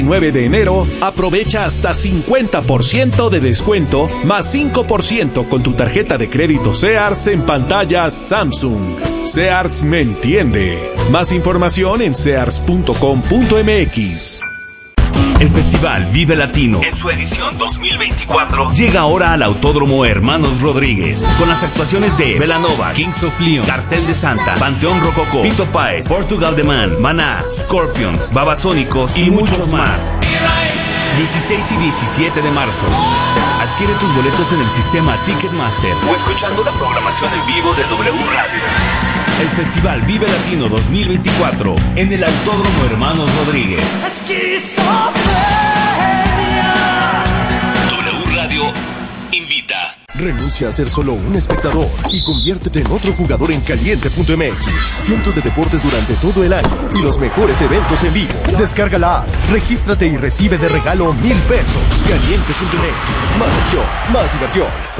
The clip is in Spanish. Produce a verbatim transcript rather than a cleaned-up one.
nueve de enero, aprovecha hasta cincuenta por ciento de descuento más cinco por ciento con tu tarjeta de crédito Sears en pantallas Samsung. Sears me entiende. Más información en sears punto com punto m x. El Festival Vive Latino, en su edición dos mil veinticuatro, llega ahora al Autódromo Hermanos Rodríguez, con las actuaciones de Belanova, Kings of Leon, Cartel de Santa, Panteón Rococó, Fito Páez, Portugal The Man, Maná, Scorpions, Babasónicos y muchos más. dieciséis y diecisiete de marzo. Adquiere tus boletos en el sistema Ticketmaster o escuchando la programación en vivo de W Radio. El Festival Vive Latino dos mil veinticuatro en el Autódromo Hermanos Rodríguez. W Radio invita. Renuncia a ser solo un espectador y conviértete en otro jugador en Caliente punto m x. Cientos de deportes durante todo el año y los mejores eventos en vivo. Descarga la app, regístrate y recibe de regalo mil pesos. Caliente punto m x. Más acción, más diversión.